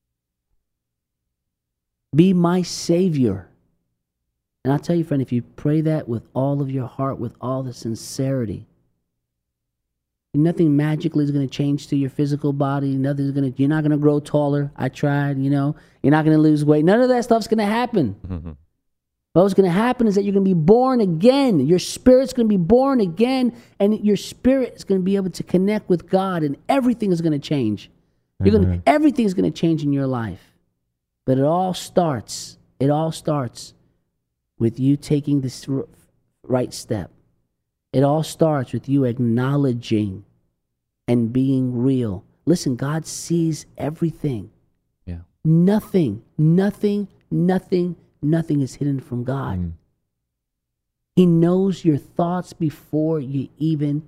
Be my Savior. And I'll tell you, friend, if you pray that with all of your heart, with all the sincerity, nothing magically is going to change to your physical body. Nothing's going to, you're not going to grow taller. I tried, you know. You're not going to lose weight. None of that stuff's going to happen. Mm-hmm. What's going to happen is that you're going to be born again. Your spirit's going to be born again, and your spirit is going to be able to connect with God, and everything is going to change. You're going to, everything is going to change in your life. But it all starts, it all starts with you taking this right step. It all starts with you acknowledging and being real. Listen, God sees everything. Yeah. Nothing, nothing, nothing, nothing is hidden from God. Mm. He knows your thoughts before you even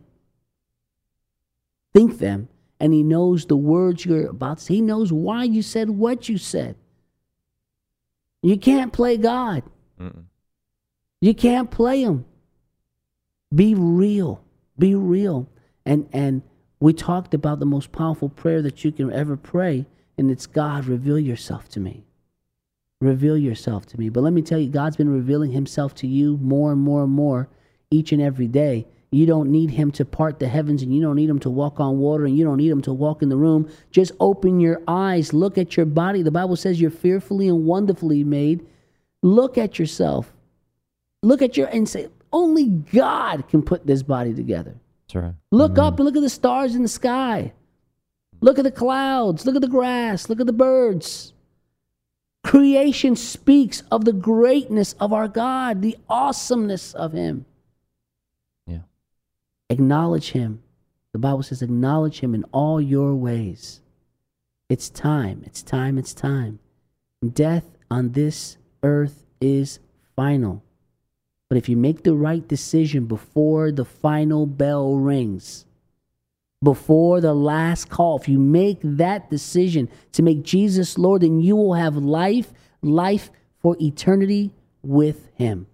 think them. And he knows the words you're about to say. He knows why you said what you said. You can't play God. Mm-mm. You can't play him. Be real. Be real. And and we talked about the most powerful prayer that you can ever pray, and it's, God, reveal yourself to me. Reveal yourself to me. But let me tell you, God's been revealing himself to you more and more and more each and every day. You don't need him to part the heavens, and you don't need him to walk on water, and you don't need him to walk in the room. Just open your eyes. Look at your body. The Bible says you're fearfully and wonderfully made. Look at yourself. Look at your, and say, only God can put this body together. That's right. Look Mm-hmm. up and look at the stars in the sky. Look at the clouds. Look at the grass. Look at the birds. Creation speaks of the greatness of our God, the awesomeness of him. Yeah. Acknowledge him. The Bible says, acknowledge him in all your ways. It's time. It's time. It's time. Death on this earth is final. But if you make the right decision before the final bell rings, before the last call, if you make that decision to make Jesus Lord, then you will have life, life for eternity with him.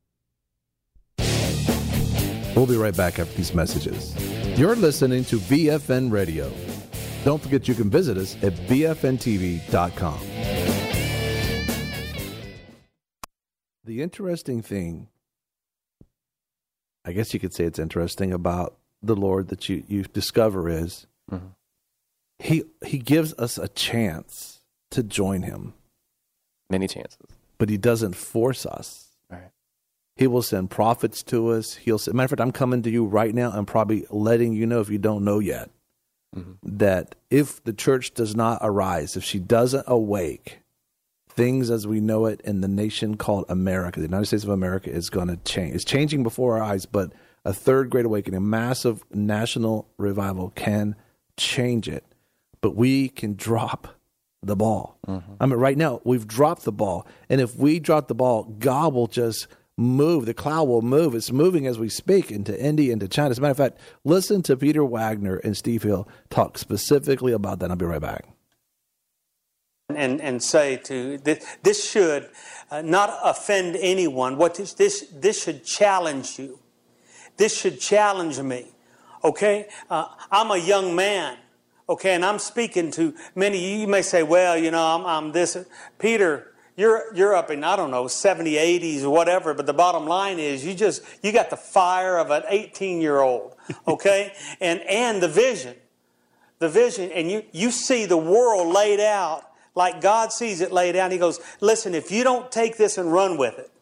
We'll be right back after these messages. You're listening to V F N Radio. Don't forget you can visit us at V F N T V dot com. The interesting thing, I guess you could say it's interesting about the Lord that you, you discover is Mm-hmm. he he gives us a chance to join him. Many chances. But he doesn't force us. Right. He will send prophets to us. He'll say, matter of fact, I'm coming to you right now. I'm probably letting you know, if you don't know yet, mm-hmm. that if the church does not arise, if she doesn't awake, things as we know it in the nation called America, the United States of America, is going to change. It's changing before our eyes, but a third great awakening, a massive national revival can change it. But we can drop the ball. Mm-hmm. I mean, right now, we've dropped the ball. And if we drop the ball, God will just move. The cloud will move. It's moving as we speak into India, into China. As a matter of fact, listen to Peter Wagner and Steve Hill talk specifically about that. I'll be right back. And and say to this, this should uh, not offend anyone. What this, this this should challenge you. This should challenge me. Okay, uh, I'm a young man. Okay, and I'm speaking to many. You may say, well, you know, I'm, I'm this. Peter, you're you're up in, I don't know, seventy, eighties or whatever. But the bottom line is, you just you got the fire of an eighteen year old. Okay, and and the vision, the vision, and you you see the world laid out like God sees it laid out. He goes, listen, if you don't take this and run with it,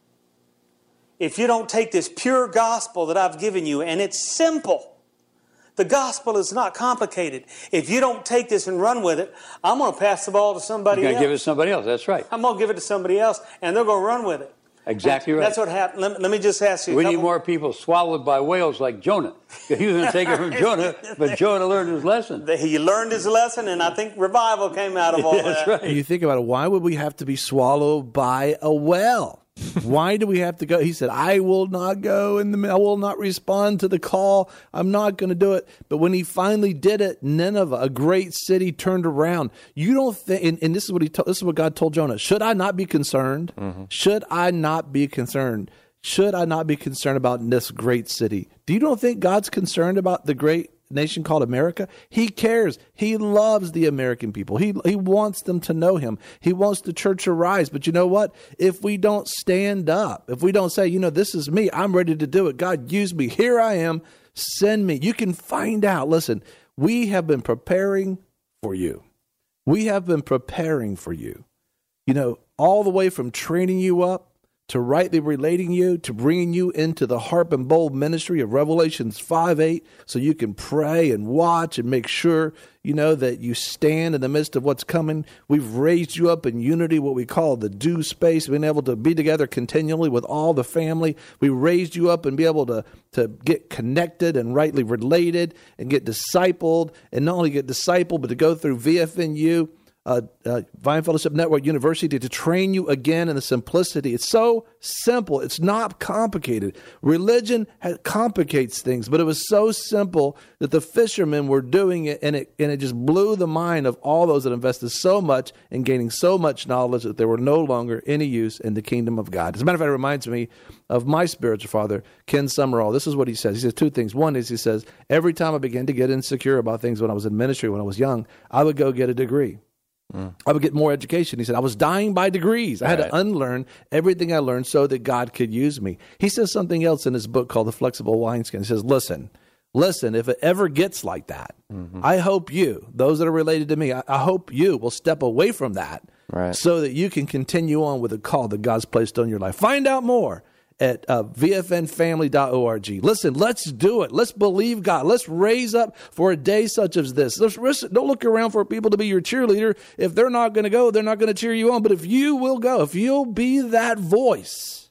if you don't take this pure gospel that I've given you, and it's simple. The gospel is not complicated. If you don't take this and run with it, I'm going to pass the ball to somebody You're else. going to give it to somebody else. That's right. I'm going to give it to somebody else, and they're going to run with it. Exactly and right. That's what happened. Let, let me just ask you. We a need couple. more people swallowed by whales like Jonah. He was going to take it from Jonah, but Jonah learned his lesson. He learned his lesson, and I think revival came out of all That's that. right. You think about it, why would we have to be swallowed by a whale? Why do we have to go? He said, I will not go in the, I will not respond to the call. I'm not going to do it. But when he finally did it, Nineveh, a great city, turned around. You don't think, and, and this is what he told, this is what God told Jonah. Should I not be concerned? Mm-hmm. Should I not be concerned? Should I not be concerned about this great city? Do you don't think God's concerned about the great nation called America? He cares. He loves the American people. He he wants them to know him. He wants the church to rise. But you know what? If we don't stand up, if we don't say, you know, this is me, I'm ready to do it. God, use me. Here I am. Send me. You can find out. Listen, we have been preparing for you. We have been preparing for you. You know, all the way from training you up, to rightly relating you, to bringing you into the harp and bowl ministry of Revelations five eight, so you can pray and watch and make sure, you know, that you stand in the midst of what's coming. We've raised you up in unity, what we call the do space, being able to be together continually with all the family. We raised you up and be able to, to get connected and rightly related and get discipled, and not only get discipled, but to go through V F N U, Uh, uh, Vine Fellowship Network University, to train you again in the simplicity. It's so simple. It's not complicated. Religion has, complicates things, but it was so simple that the fishermen were doing it, and it and it just blew the mind of all those that invested so much in gaining so much knowledge that there were no longer any use in the kingdom of God. As a matter of fact, it reminds me of my spiritual father, Ken Summerall. This is what he says. He says two things. One is he says, every time I began to get insecure about things when I was in ministry, when I was young, I would go get a degree. Mm. I would get more education. He said, I was dying by degrees. I had right. to unlearn everything I learned so that God could use me. He says something else in his book called The Flexible Wineskin. He says, listen, listen, if it ever gets like that, mm-hmm. I hope you, those that are related to me, I, I hope you will step away from that right. so that you can continue on with the call that God's placed on your life. Find out more at uh, V F N family dot org. Listen, let's do it. Let's believe God. Let's raise up for a day such as this. Let's, don't look around for people to be your cheerleader. If they're not going to go, they're not going to cheer you on. But if you will go, if you'll be that voice,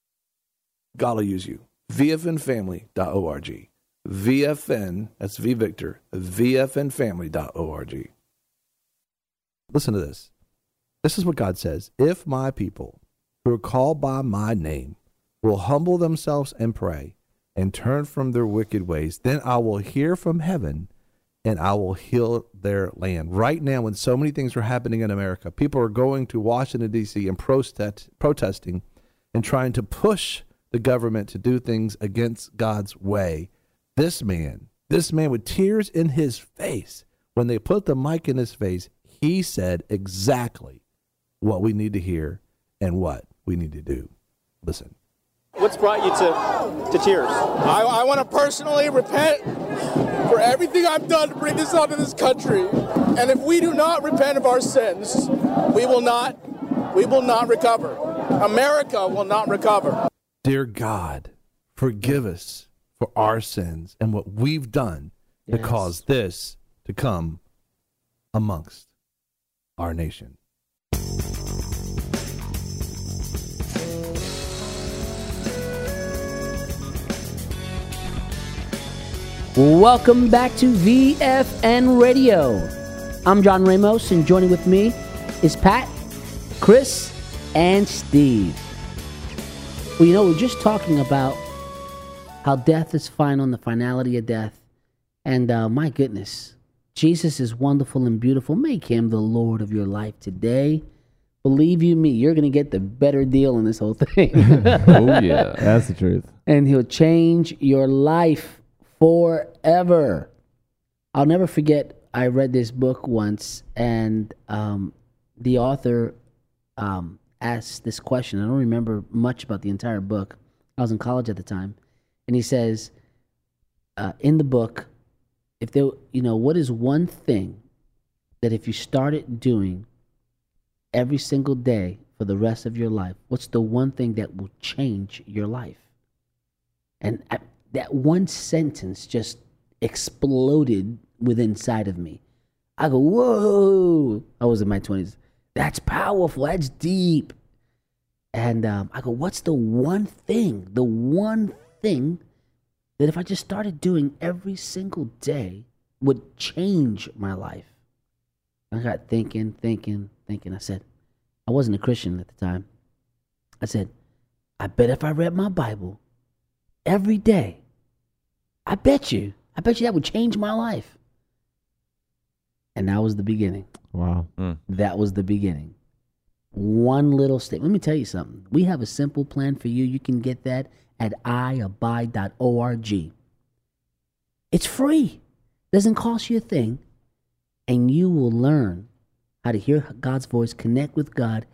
God will use you. V F N family dot org. V F N, that's V Victor, V F N family dot org. Listen to this. This is what God says. If my people who are called by my name will humble themselves and pray and turn from their wicked ways, then I will hear from heaven and I will heal their land. Right now, when so many things are happening in America, people are going to Washington, D C and protest, protesting and trying to push the government to do things against God's way. This man, this man with tears in his face, when they put the mic in his face, he said exactly what we need to hear and what we need to do. Listen. What's brought you to, to tears? I, I want to personally repent for everything I've done to bring this onto this country. And if we do not repent of our sins, we will not we will not recover. America will not recover. Dear God, forgive us for our sins and what we've done to Yes. cause this to come amongst our nation. Welcome back to V F N Radio. I'm John Ramos, and joining with me is Pat, Chris, and Steve. Well, you know, we're just talking about how death is final and the finality of death. And uh, my goodness, Jesus is wonderful and beautiful. Make him the Lord of your life today. Believe you me, you're going to get the better deal in this whole thing. Oh, yeah. That's the truth. And he'll change your life forever. I'll never forget, I read this book once, and um, the author um, asked this question. I don't remember much about the entire book. I was in college at the time. And he says, uh, in the book, if there, you know, what is one thing that if you started doing every single day for the rest of your life, what's the one thing that will change your life? And I, that one sentence just exploded within inside of me. I go, whoa. I was in my twenties. That's powerful. That's deep. And um, I go, what's the one thing, the one thing that if I just started doing every single day would change my life? I got thinking, thinking, thinking. I said, I wasn't a Christian at the time. I said, I bet if I read my Bible every day, I bet you, I bet you that would change my life. And that was the beginning. Wow. Mm. That was the beginning. One little step. Let me tell you something. We have a simple plan for you. You can get that at i abide dot org. It's free. Doesn't cost you a thing. And you will learn how to hear God's voice, connect with God,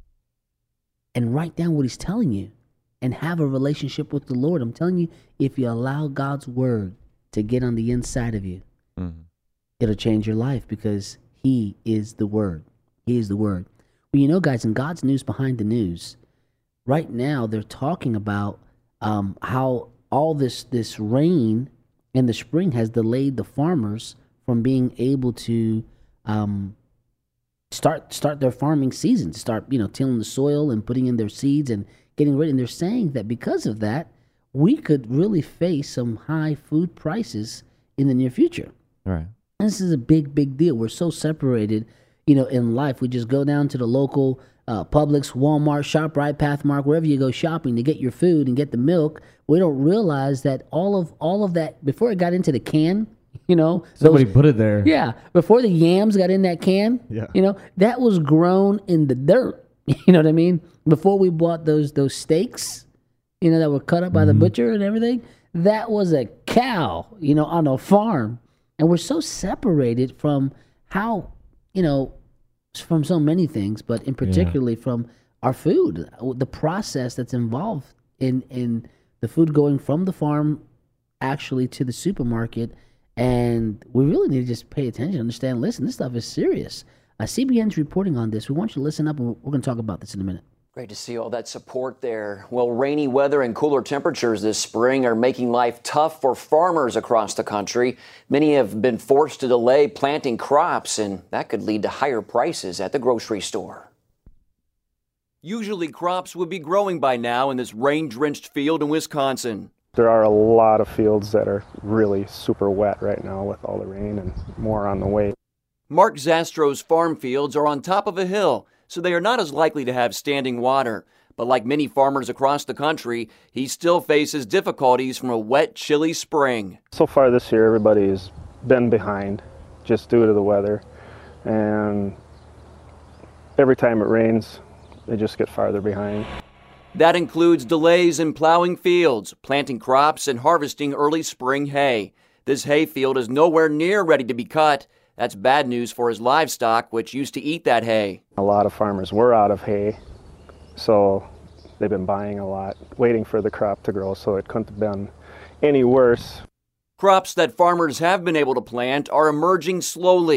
and write down what he's telling you and have a relationship with the Lord. I'm telling you, if you allow God's word to get on the inside of you, Mm-hmm. it'll change your life because he is the word. He is the word. Well, you know, guys, in God's News Behind the News, right now they're talking about um, how all this, this rain in the spring has delayed the farmers from being able to um, start start their farming season, to start, you know, tilling the soil and putting in their seeds and getting ready. And they're saying that because of that, we could really face some high food prices in the near future. Right. This is a big, big deal. We're so separated, you know, in life. We just go down to the local uh, Publix, Walmart, ShopRite, Pathmark, wherever you go shopping to get your food and get the milk. We don't realize that all of all of that, before it got into the can, you know. Somebody those, put it there. Yeah. Before the yams got in that can, Yeah. you know, that was grown in the dirt. You know what I mean? Before we bought those those steaks, you know, that were cut up by the butcher and everything, that was a cow, you know, on a farm. And we're so separated from how, you know, from so many things, but in particularly yeah. from our food, the process that's involved in, in the food going from the farm actually to the supermarket. And we really need to just pay attention, understand, listen, this stuff is serious. Uh, C B N's reporting on this. We want you to listen up, and we're going to talk about this in a minute. Great to see all that support there. Well, rainy weather and cooler temperatures this spring are making life tough for farmers across the country. Many have been forced to delay planting crops, and that could lead to higher prices at the grocery store. Usually crops would be growing by now in this rain-drenched field in Wisconsin. There are a lot of fields that are really super wet right now with all the rain and more on the way. Mark Zastro's farm fields are on top of a hill, so they are not as likely to have standing water. But like many farmers across the country, he still faces difficulties from a wet, chilly spring. So far this year, everybody's been behind just due to the weather. And every time it rains, they just get farther behind. That includes delays in plowing fields, planting crops, and harvesting early spring hay. This hay field is nowhere near ready to be cut. That's bad news for his livestock, which used to eat that hay. A lot of farmers were out of hay, so they've been buying a lot, waiting for the crop to grow, so it couldn't have been any worse. Crops that farmers have been able to plant are emerging slowly.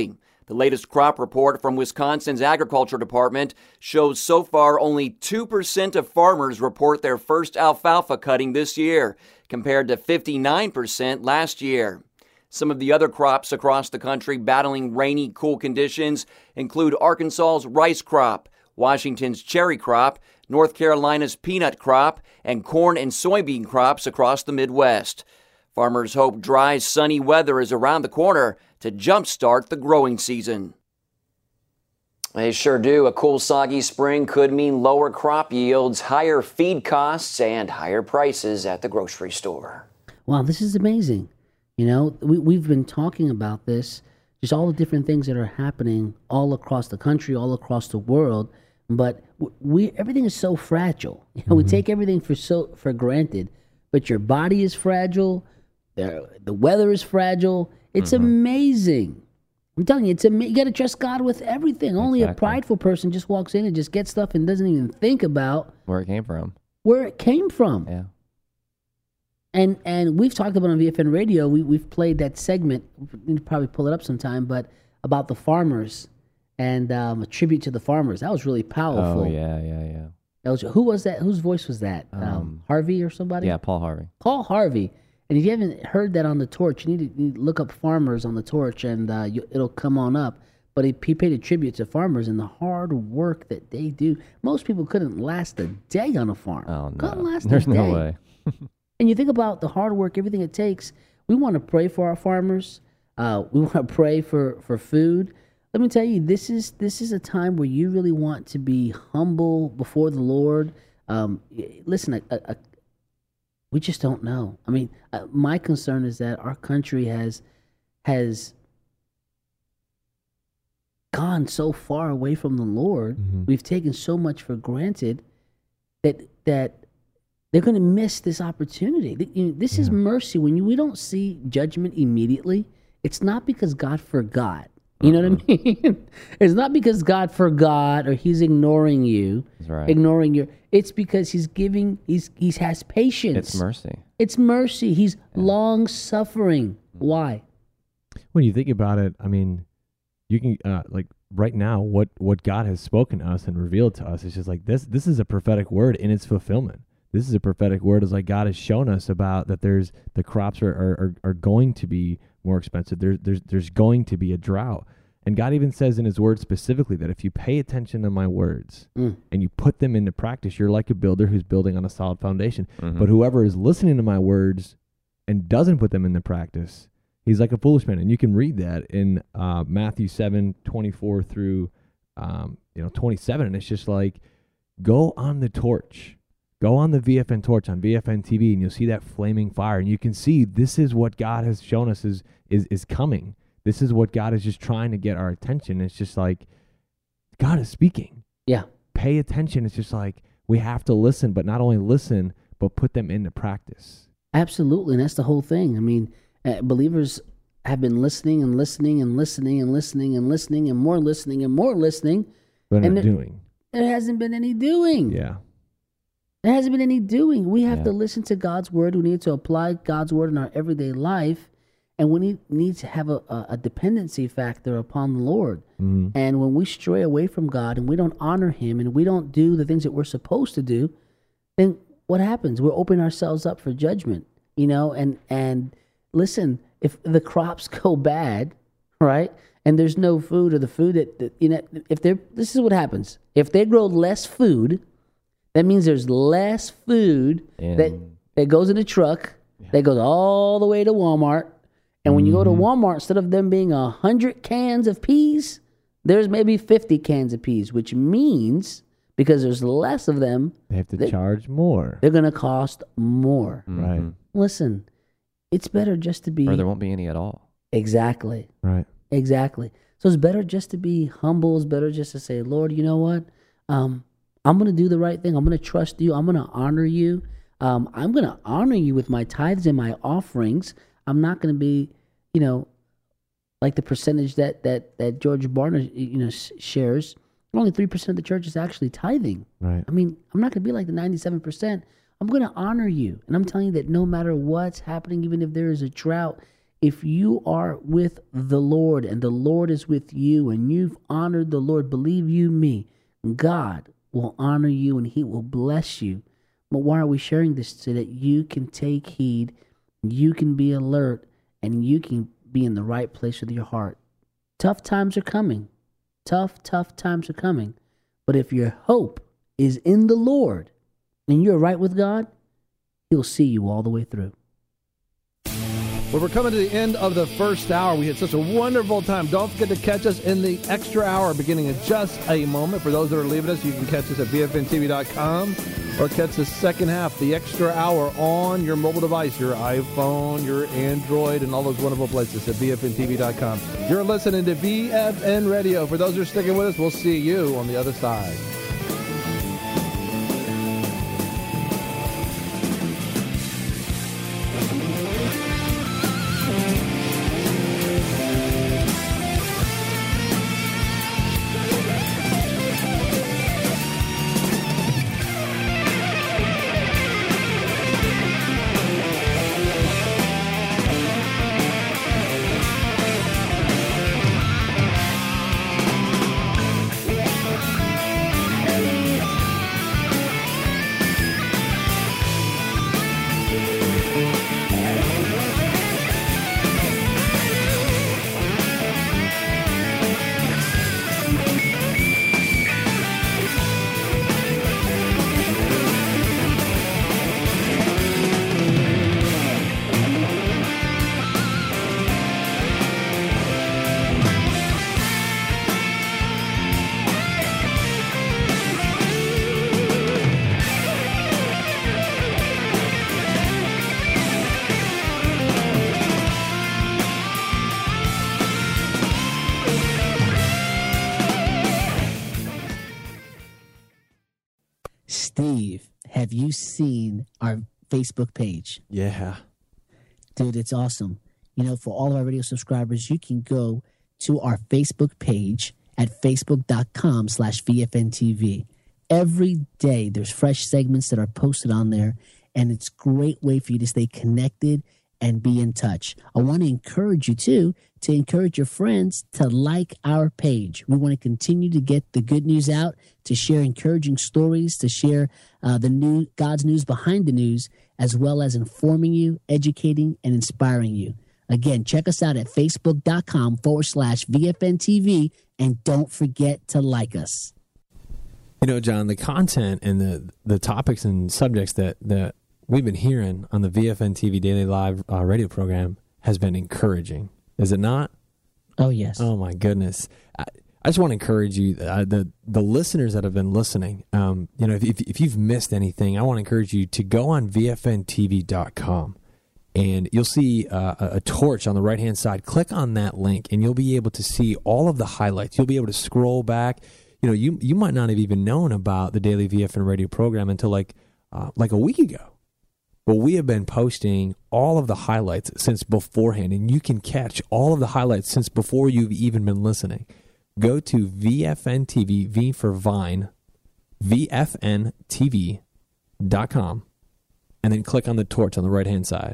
The latest crop report from Wisconsin's Agriculture Department shows so far only two percent of farmers report their first alfalfa cutting this year, compared to fifty-nine percent last year. Some of the other crops across the country battling rainy, cool conditions include Arkansas's rice crop, Washington's cherry crop, North Carolina's peanut crop, and corn and soybean crops across the Midwest. Farmers hope dry, sunny weather is around the corner to jumpstart the growing season. They sure do. A cool, soggy spring could mean lower crop yields, higher feed costs, and higher prices at the grocery store. Wow, this is amazing. You know, we, we've been talking about this, just all the different things that are happening all across the country, all across the world. But we everything is so fragile. You know, mm-hmm. we take everything for so for granted. But your body is fragile. The, the weather is fragile. It's mm-hmm. amazing. I'm telling you, it's ama- you got to trust God with everything. Only exactly. a prideful person just walks in and just gets stuff and doesn't even think about where it came from. Where it came from. Yeah. And and we've talked about on V F N Radio. We we've played that segment. We need to probably pull it up sometime. But about the farmers and um, a tribute to the farmers. That was really powerful. Oh yeah, yeah, yeah. That was who was that? Whose voice was that? Um, um, Harvey or somebody? Yeah, Paul Harvey. Paul Harvey. And if you haven't heard that on the Torch, you need to, you need to look up farmers on the Torch, and uh, you, it'll come on up. But he, he paid a tribute to farmers and the hard work that they do. Most people couldn't last a day on a farm. Oh no, couldn't last there's a day. no way. And you think about the hard work, everything it takes. We want to pray for our farmers. Uh, we want to pray for, for food. Let me tell you, this is this is a time where you really want to be humble before the Lord. Um, listen, a, a, we just don't know. I mean, uh, my concern is that our country has has gone so far away from the Lord. Mm-hmm. We've taken so much for granted that that they're going to miss this opportunity. This yeah. is mercy. When you, we don't see judgment immediately, it's not because God forgot. You know what I mean? It's not because God forgot or he's ignoring you, That's right. ignoring your. It's because he's giving, he's he has patience. It's mercy. It's mercy. He's yeah. long suffering. Why? When you think about it, I mean, you can, uh, like right now, what, what God has spoken to us and revealed to us is just like this, this is a prophetic word in its fulfillment. This is a prophetic word. Is like God has shown us about that there's the crops are, are, are going to be more expensive. There's there's there's going to be a drought. And God even says in his word specifically that if you pay attention to my words mm. and you put them into practice, you're like a builder who's building on a solid foundation. Mm-hmm. But whoever is listening to my words and doesn't put them into practice, he's like a foolish man. And you can read that in uh, Matthew seven, twenty-four through um, you know twenty-seven. And it's just like, go on the torch. Go on the V F N Torch on V F N T V, and you'll see that flaming fire. And you can see this is what God has shown us is is is coming. This is what God is just trying to get our attention. It's just like, God is speaking. Yeah. Pay attention. It's just like, we have to listen, but not only listen, but put them into practice. Absolutely. And that's the whole thing. I mean, uh, believers have been listening and listening and listening and listening and listening and more listening and more listening. But and not there, doing. There hasn't been any doing. Yeah. There hasn't been any doing. We have yeah. to listen to God's word. We need to apply God's word in our everyday life. And we need, need to have a, a, a dependency factor upon the Lord. Mm-hmm. And when we stray away from God and we don't honor him and we don't do the things that we're supposed to do, then what happens? We're opening ourselves up for judgment, you know? And, and listen, if the crops go bad, right, and there's no food or the food that, that you know, if they're, this is what happens. If they grow less food, that means there's less food and that, that goes in a truck yeah. that goes all the way to Walmart. And when you go to Walmart, instead of them being one hundred cans of peas, there's maybe fifty cans of peas, which means because there's less of them, they have to they, charge more. They're going to cost more. Mm-hmm. Right. Listen, it's better just to be... Or there won't be any at all. Exactly. Right. Exactly. So it's better just to be humble. It's better just to say, Lord, you know what? Um, I'm going to do the right thing. I'm going to trust you. I'm going to honor you. Um, I'm going to honor you with my tithes and my offerings. I'm not going to be, you know, like the percentage that that that George Barna, you know, shares. Only three percent of the church is actually tithing. Right. I mean, I'm not going to be like the ninety-seven percent. I'm going to honor you, and I'm telling you that no matter what's happening, even if there is a drought, if you are with the Lord and the Lord is with you and you've honored the Lord, believe you me, God will honor you and he will bless you. But why are we sharing this? So that you can take heed, you can be alert, and you can be in the right place with your heart. Tough times are coming. Tough, tough times are coming. But if your hope is in the Lord and you're right with God, he'll see you all the way through. Well, we're coming to the end of the first hour. We had such a wonderful time. Don't forget to catch us in the extra hour beginning in just a moment. For those that are leaving us, you can catch us at V F N T V dot com or catch the second half, the extra hour, on your mobile device, your iPhone, your Android, and all those wonderful places at V F N T V dot com. You're listening to V F N Radio. For those who are sticking with us, we'll see you on the other side. Steve, have you seen our Facebook page? Yeah. Dude, it's awesome. You know, for all of our radio subscribers, you can go to our Facebook page at facebook.com slash VFNTV. Every day there's fresh segments that are posted on there, and it's a great way for you to stay connected and be in touch. I want to encourage you, too, to encourage your friends to like our page. We want to continue to get the good news out, to share encouraging stories, to share uh, the new God's news behind the news, as well as informing you, educating, and inspiring you. Again, check us out at facebook.com forward slash VFNTV, and don't forget to like us. You know, John, the content and the the topics and subjects that, that we've been hearing on the V F N T V Daily Live uh, radio program has been encouraging. Is it not? Oh, yes. Oh, my goodness. I, I just want to encourage you, uh, the the listeners that have been listening, um, you know, if, if, if you've missed anything, I want to encourage you to go on V F N T V dot com, and you'll see uh, a, a torch on the right-hand side. Click on that link, and you'll be able to see all of the highlights. You'll be able to scroll back. You know, you you might not have even known about the Daily V F N radio program until like uh, like a week ago. But we have been posting all of the highlights since beforehand, and you can catch all of the highlights since before you've even been listening. Go to V F N T V, V for Vine, V F N T V dot com, and then click on the torch on the right-hand side.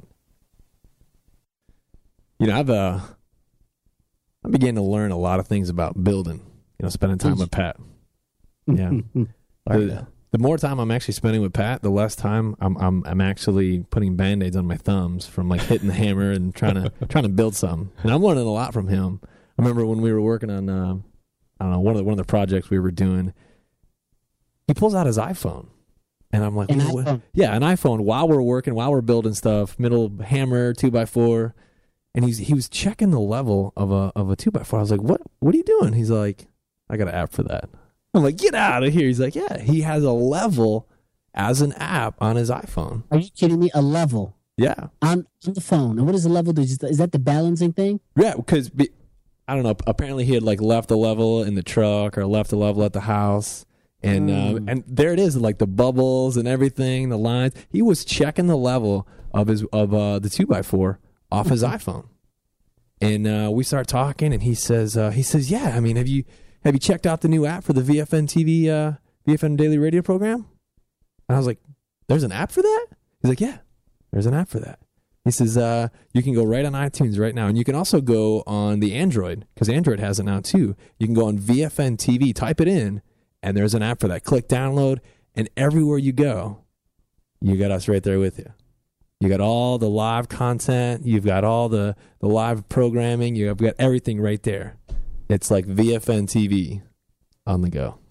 You know, I've uh, I began to learn a lot of things about building, you know, spending time with Pat. Yeah. the, the more time I'm actually spending with Pat, the less time I'm I'm I'm actually putting Band-Aids on my thumbs from like hitting the hammer and trying to trying to build something. And I'm learning a lot from him. I remember when we were working on uh, I don't know, one of the one of the projects we were doing, he pulls out his iPhone. And I'm like, An what? iPhone. Yeah, an iPhone while we're working, while we're building stuff, middle hammer, two by four. And he's he was checking the level of a of a two by four. I was like, What what are you doing? He's like, I got an app for that. I'm like, get out of here. He's like, yeah, he has a level as an app on his iPhone. Are you kidding me? A level? Yeah. On, on the phone. And what does the level do? Is that the balancing thing? Yeah, because, I don't know, apparently he had like left a level in the truck or left a level at the house. And Mm. um, and there it is, like the bubbles and everything, the lines. He was checking the level of his of uh, the two by four off his iPhone. And uh, we start talking, and he says, uh, he says, yeah, I mean, have you... Have you checked out the new app for the V F N T V, uh, V F N Daily Radio program? And I was like, there's an app for that? He's like, yeah, there's an app for that. He says, uh, you can go right on iTunes right now. And you can also go on the Android, because Android has it now too. You can go on V F N T V, type it in, and there's an app for that. Click download, and everywhere you go, you got us right there with you. You got all the live content. You've got all the, the live programming. You've got everything right there. It's like V F N T V on the go.